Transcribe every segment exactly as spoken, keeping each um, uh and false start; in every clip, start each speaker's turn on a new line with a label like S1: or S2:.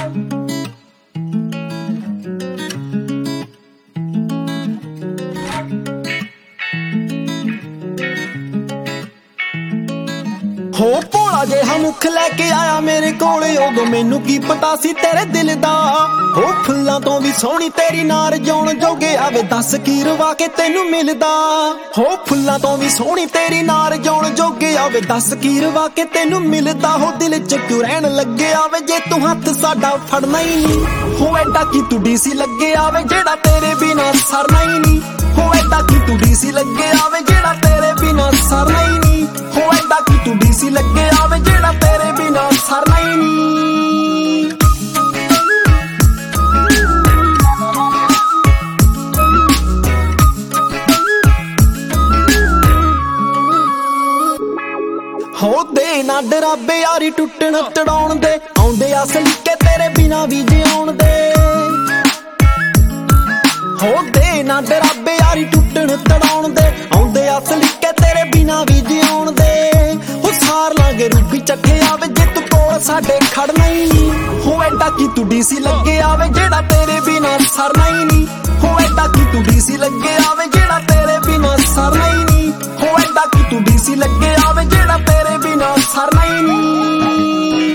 S1: हो भोला जेहा मुख लैके आया मेरे कोले, उदों मैनू की पता सी तेरे दिल दा। हो फुल्लां तो भी सोहनी तेरी नार जौन जोगे आवे, दस की रवा के तेनू मिलदा। हो फुल्लां तो भी सोहनी तेरी नार जौन जोगे आवे, दस की रवा के तेनू मिलदा। हो दिल च क्यों रहन लगे आवे जे तू हथ साडा फड़ना ही नहीं। हो एडा की तू डीसी लगे आवे जेड़ा तेरे बिना सरना ही नहीं। हो एडा की तू डीसी लगे आवे जेड़ा तेरे बिना सरना ही नहीं। हो एडा की तू डीसी लगे आवे जेड़ा तेरे बिना सरना ही नहीं। हो दे ना डराबे यारी टुटण तड़ाउण दे, आउंदे असली के तेरे बिना भी जिउण दे। हो दे ना डराबे यारी टुटण तड़ाउण दे, आउंदे असली के तेरे बिना भी जिउण दे। हो सार लांगे रूपी चखे आवे जे तू कोल साडे खड़ना ही नहीं। हो एडा की तू डीसी लगे आवे जेड़ा तेरे बिना सरना ही नहीं। हो एडा की तू डीसी लगे आवे जेड़ा तेरे बिना सरना ही नहीं। हो एडा की तू डीसी लगे आवे जेड़ा तेरे बिना सरना ही नहीं।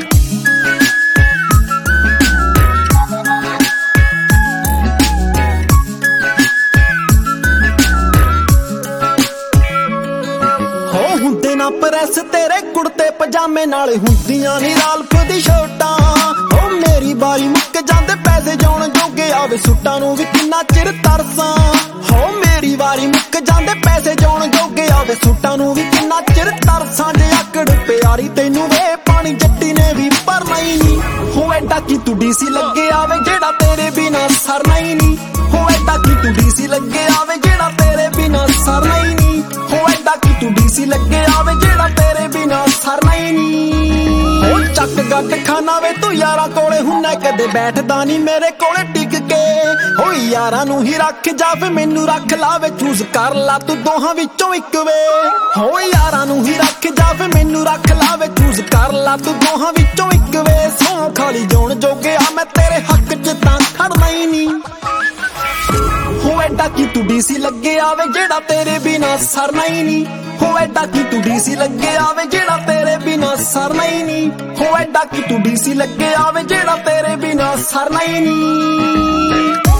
S1: हुंदे ना प्रेस तेरे कुड़ते पजामे नाले, हुंदियां नी राल्फ दी शर्टां। ओ मेरी बारी मुक जांदे पैसे जौन जोगे आवे, सुट्टां नूं वी किन्ना चिर तरसां। हो मेरी वारी मुक जांदे पैसे जौन जोगे आवे, सुट्टां नूं वी किन्ना चिर तरसां। जे आकड़ प्यारी तैनू वे पानी जट्टी ने भी भरना ही नहीं। हो एडा की तू डीसी लगे आवे जेड़ा तेरे बिना सरना ही नहीं। हो एडा की तू डीसी लगे आवे जेड़ा तेरे बिना सरना ही नहीं। हो एडा की तू डीसी लगे आवे जेड़ा तेरे बिना सरना ही नहीं। हो चक गट खाना वे तू यारा कोले हुन्ना, कदे बैठदा नहीं मेरे कोले टिक के। हो यारा नू ही रख जा वे मैनू रख ला वे, चूज कर ला तू दोहां विचों इक वे। हो यारा नू ही रख जा वे मैनू रख ला वे, चूज कर ला तू दोहां विचों इक वे। सौ खाली जौन जोगे आ मैं तेरे हक च तां खड़ना ही नहीं। हो एडा की तू डीसी लगे आवे जेड़ा तेरे बिना सरना ही नहीं। हो एडा की तू डीसी लगे आवे जेड़ा तेरे बिना सरना ही नहीं। हो एडा की तू डीसी लगे आवे जेड़ा तेरे बिना सरना ही नहीं।